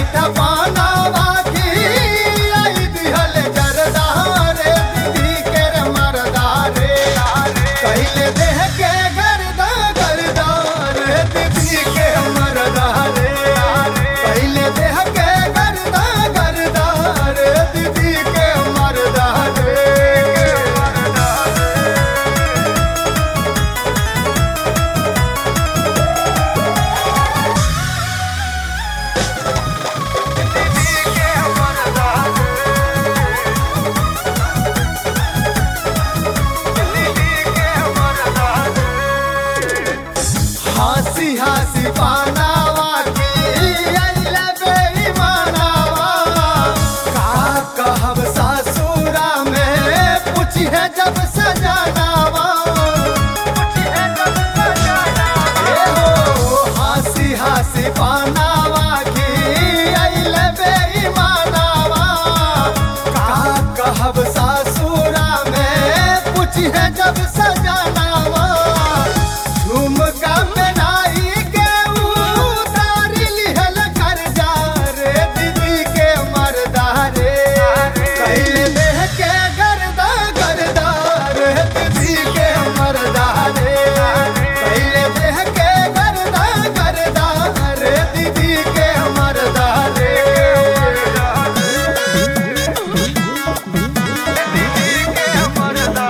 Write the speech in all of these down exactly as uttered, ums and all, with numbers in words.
मीठा पानावा की आई दिहल जरदा रे दीदी के रे मरदा रे कैले देह के गर्दा गर्दा रे दीदी के मरदा रे कैले देह के गर्दा गर्दा रे दीदी के मरदा रे हंसी हंसी पानावा की अइले बेईमानावा का कहब ससुरा में पूछिए जब सजनावा ए हो हंसी हंसी पानावा की अइले बेईमानावा का कहब ससुरा में पूछिए जब सजनावा झुमका पहनाई के उतारी लिहल कर्जा रे दीदी के मरदा रे कैले देह के गर्दा गर्दा रे दीदी के मरदा रे कैले देह के गर्दा गर्दा रे दीदी के मरदा रे दीदी के मरदा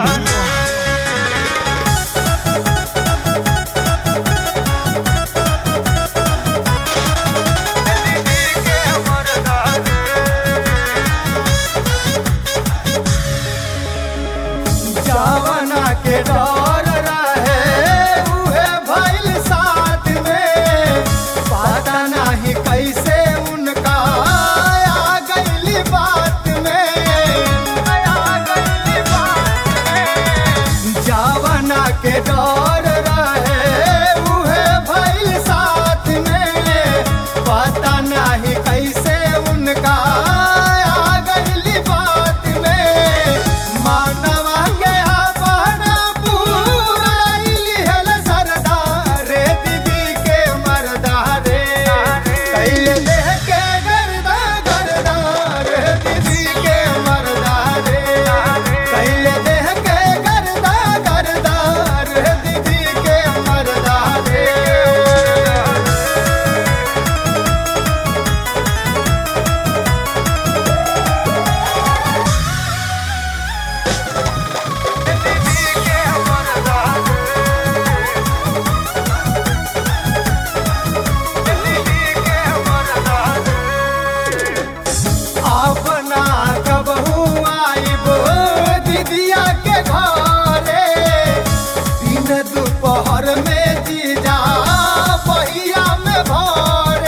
जवाना के डर रहे उहे भइल साथ में पता नहीं कैसे उनका आ गइली बात में आ गइली बात में जवाना के डर रहे उहे भइल साथ में पता नहीं कैसे उनका आ गइली बात में मानवा के अपना पूराई लिहल सरदा रे दीदी के मरदा रे कैले देह के गर्दा गर्दा रे दीदी के मरदा रे कैले देह के गर्दा गर्दा रे दीदी के मरदा रे अपना कबहू आइब दीदिया के घरे दिन दोपहर में जीजा बहिया में भरे